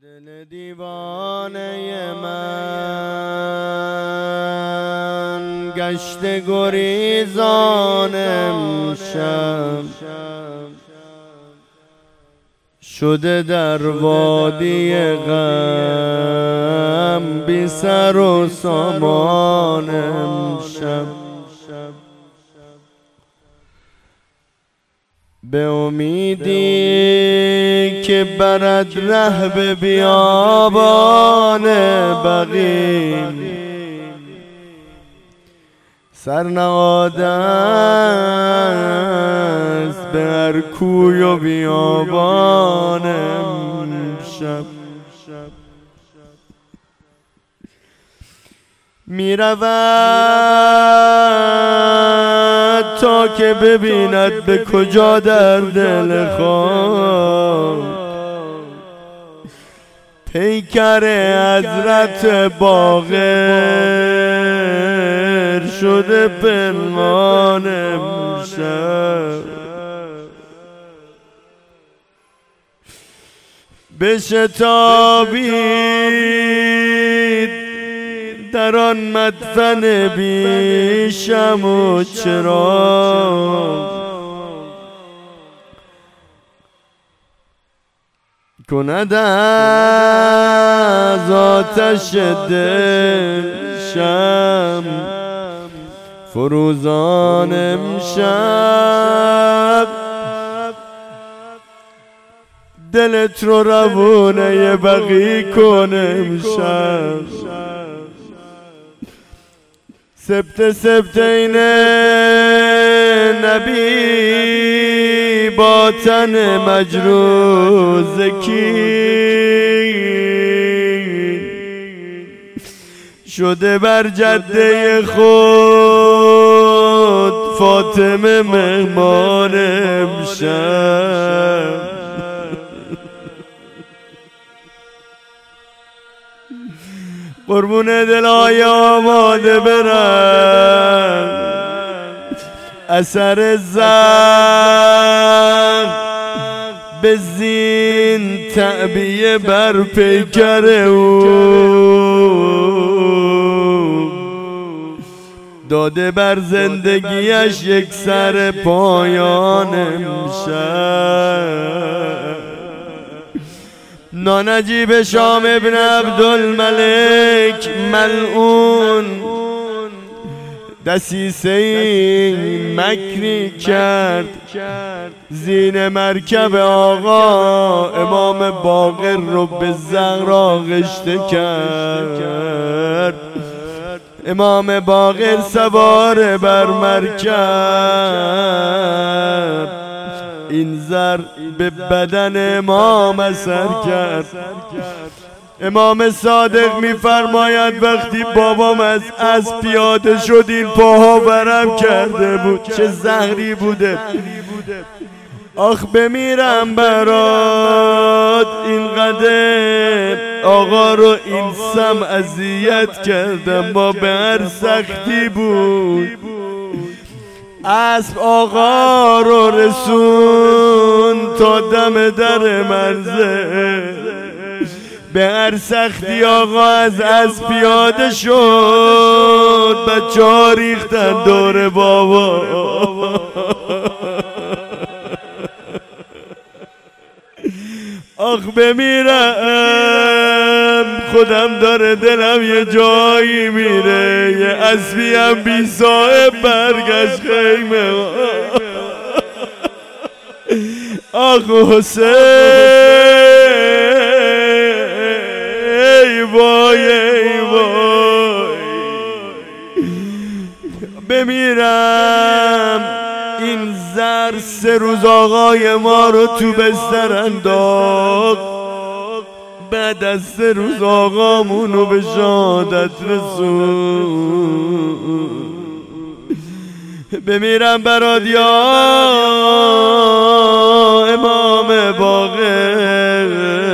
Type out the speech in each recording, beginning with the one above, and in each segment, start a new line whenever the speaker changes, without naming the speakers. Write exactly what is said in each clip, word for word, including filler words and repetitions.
دل دیوانه من گشت گریزان امشب شده در وادی غم بی سر و سامان امشب به امیدی که برد ره به بیابان بقیم سر نهاده است به هر کوی و بیابان امشب می رود تا که ببیند به کجا در دل خود پیکر حضرت باقر شده پنهان امشب بشتابید در آن مدفن بی شم و چراغ کند از آتش دل شم فروزان امشب دلت رو روونه بقی کن امشب سبت سبت این نبی با تن مجروز کی شده بر جده خود فاطمه مهمان امشب قربون دلای آماده برم اثر زخم به زین تعبیه بر پیکر او داده بر زندگیش یک سر پایان امشب نانجیب شام ابن عبدالملک ملعون دسیسه مکری کرد زین مرکب آقا امام باقر رو به زهر آغشته کرد امام باقر سوار بر مرکب این زر به بدن امام اثر کرد امام صادق میفرماید وقتی بابام از اسب پیاده شد این پاها ورم کرده بود چه زهری بوده آخ بمیرم برات اینقدر آقا رو این سم اذیت کردم ما به هر سختی بود اسب آقا رو رسون تا دم در منزل به هر سختی آقا از اسب پیاده شد بچه ها ریختن دور بابا آخ بمیرم خودم داره دلم یه جایی میره یه اسبی هم بی صاحب برگشت خیمه آخ حسین ای وای ای وای بمیرم این زر سه روز آقای ما رو تو بستر انداخت بعد از سه روز آقامونو به شهادت رسون بمیرم برات یا امام باقر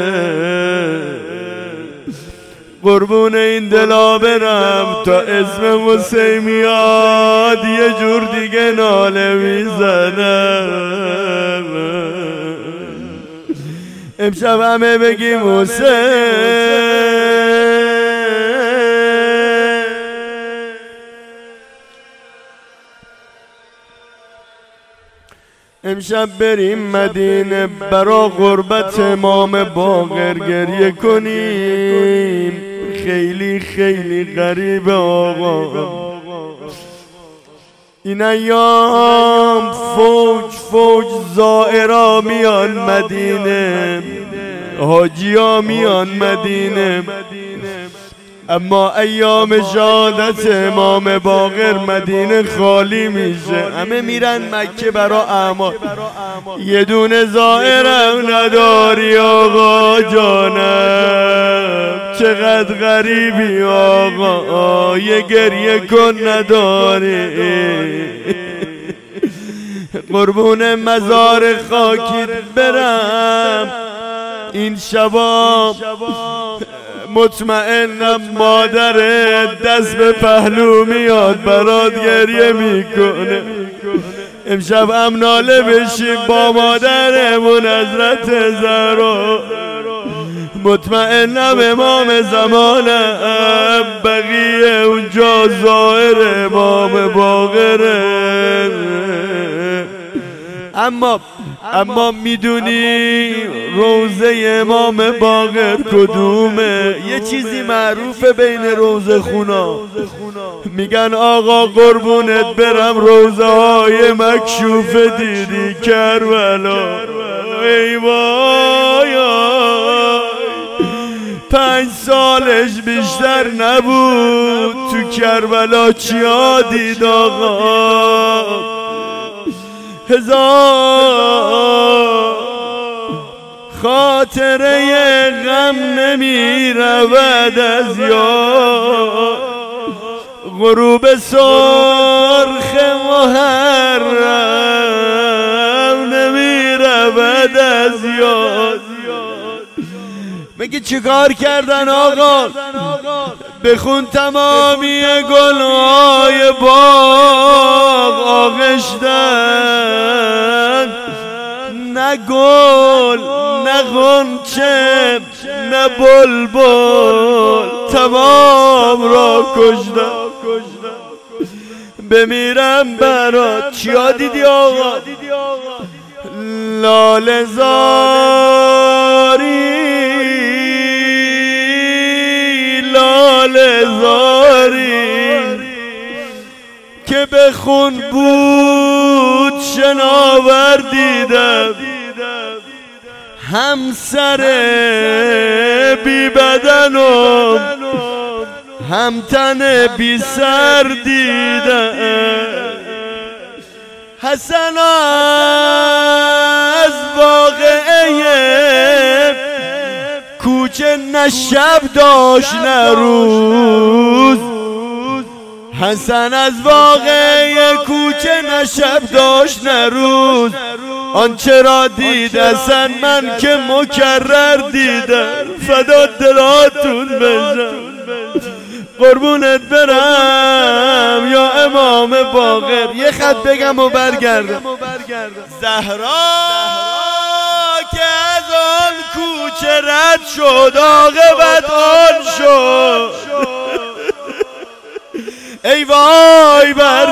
قربون این دلا برم تا اسم حسین میاد یه جور دیگه ناله میزنم امشب همه بگیم حسین. امشب بریم مدینه برا غربت امام باقر گریه کنیم. خیلی خیلی غریب آقا این ایام فوج فوج زائرا میان مدینه، حاجیا میان مدینه، اما ایام شهادت امام باقر مدینه خالی میشه. همه میرن مکه برا اعمال، یه دونه زائرم نداری آقا جانم. چقدر غریبی آقا، یه گریه کن نداری. قربون مزار خاکیت برم این شبا، مطمئنم مادرت دست به پهلو میاد برات گریه میکنه. امشب هم ناله بشیم با مادرمون حضرت زهرا. مطمئنم امام زمانم بقیه اونجا ظاهر امام باقره. اما اما میدونی روزه امام باقر کدومه؟ یه چیزی معروفه بین روزه خونا، میگن آقا قربونت برم روزه های مکشوفه دیدی کربلا. ای وای پنج سالش بیشتر نبود تو کربلا چیا دید آقا؟ هزار خاطره غم نمی رود از یاد، غروب سرخ محرم نمی رود از یاد. مگه چیکار کردن آقا؟ بخون تمامی گلهای باغ آغشتن، نه گل نه غنچه نه بلبل تمام را کشتن. بمیرم برات چیا دیدی آقا؟ لاله زاری لاله زاری که به خون بود شناور دیدم، همسر بی بدنم هم تن بی سر دیدم. حسن از واقعه کوچه نه شب داشت نه روز، حسن از واقعه کوچه نه شب داشت نه روز. آنچه را دید حسن من که مکرر دیدم، فدا دلاتون بشم قربونت برم یا امام باقر. یه خط بگم و برگردم. زهرا که از آن کوچه رد شد عاقبت آن شد. ای وای بر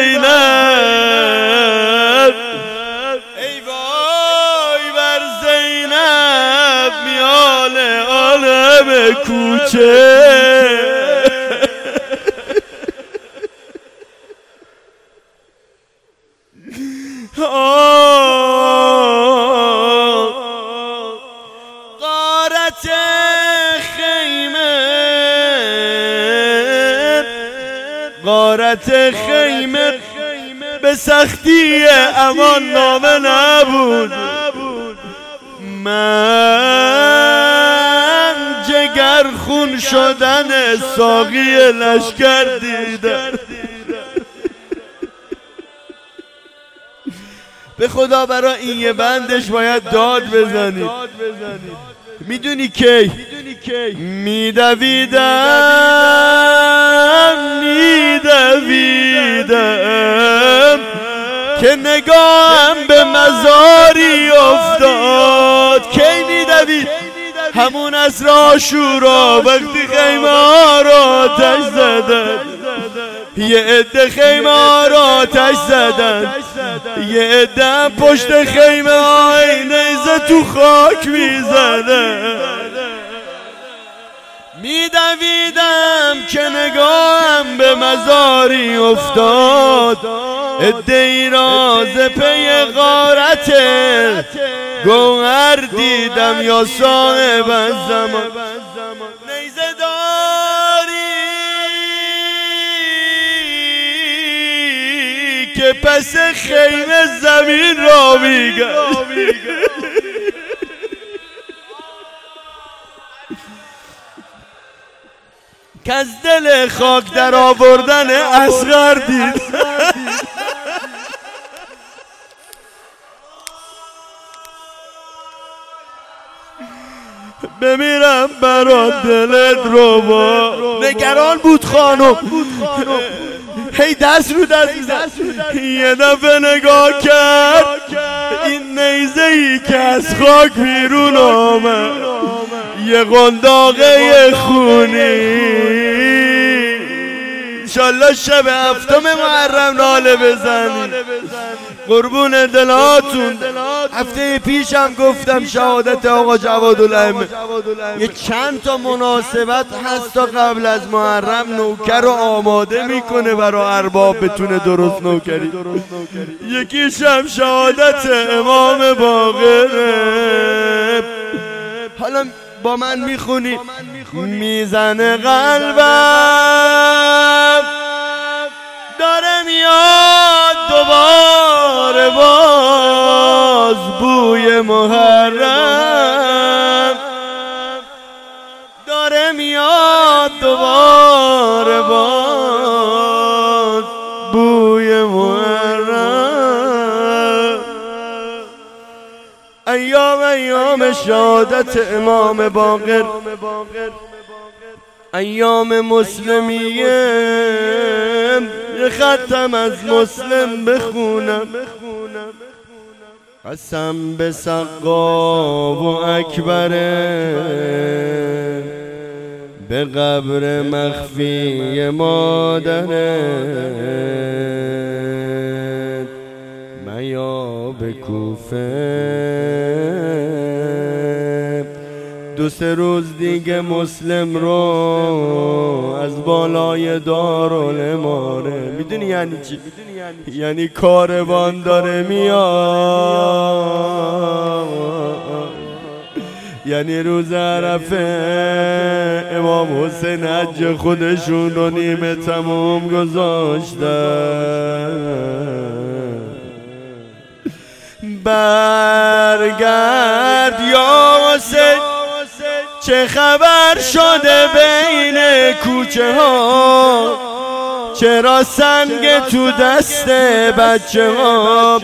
زینب، ای وای بر زینب میان عالم کوچه. غارت خیمه غارت خیمه به سختی امان نامه نبود. من جگر خون شدن ساقی لشکر دیدم. به خدا برای این یه بندش باید داد بزنید. میدونی کی؟ میدویدم میدویدم که نگاهم به مزاری افتاد. کی میدویدم میدوید همون عصر عاشورا وقتی خیمه ها را آتش زدن، یه عده خیمه ها را آتش زدن، یه عده پشت خیمه های نیزه تو خاک میزدن. میدویدم که نگاهم به مزاری افتاد، عده‌ای را ز پی غارت گوهر دیدم یا صاحب زمان. نیزه داری که پس خیمه زمین را میگرد، که از دل خاک در آوردن اصغر دید. بمیرم برات دلت رو با نگران بود خانم، هی دست رو دست میزد. یه دفعه نگاه کرد این نیزه ای که از خاک بیرون آمد، یه قنداقه خونی. انشالله شب هفتم محرم ناله بزنی قربون دلاتون. هفته پیشم گفتم شهادت آقا جوادالائمه یه چند تا مناسبت هست تا قبل از محرم نوکر رو آماده میکنه برای ارباب بتونه درست نوکری. یکیشم شهادت امام باقره. حالا با من میخونی میزنه قلبم داره میاد دوباره باز بوی محرم، داره میاد دوباره باز بوی محرم. ایام ایام شهادت امام باقر، ایام مسلمیه. یه ختم از مسلم بخونم، قسم به سقا و اکبره، به قبر مخفی مادرت، میا به کوفه. دو سه روز دیگه مسلم رو از بالای دارالاماره، میدونی یعنی چی؟ یعنی کاروان داره میاد، یعنی روز عرفه امام حسین حج خودشون رو نیمه تموم گذاشتن. برگرد یا حسین، چه خبر شده بین کوچه ها، چرا سنگ تو دست بچه ها؟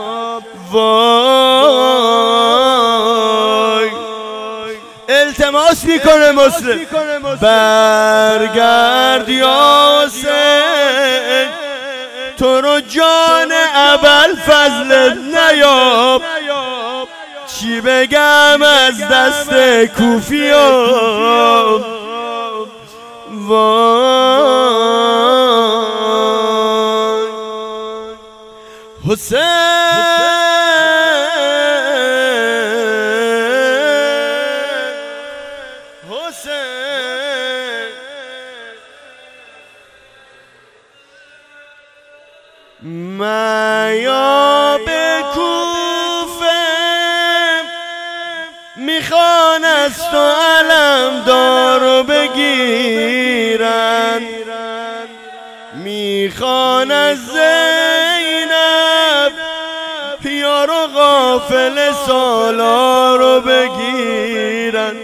وای التماس میکنه مسلم، برگرد یا حسین، تو رو جان ابوالفضل نیاب. چی بگم از دست کوفیان؟ وای حسین حسین میا به کوفه، میخوان از تو علم دارو بگیرن، میخوان از زینب یارو غافل سالارو بگیرن.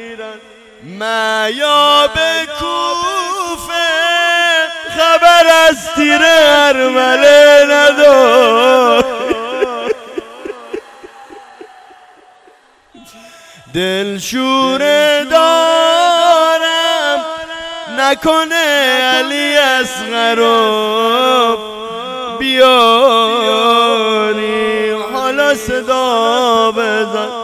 میا به کوفه، خبر از تیر ارمله ندار. دلشوره دارم نکنه علی اصغر رو بیاری، حالا صدا بزن.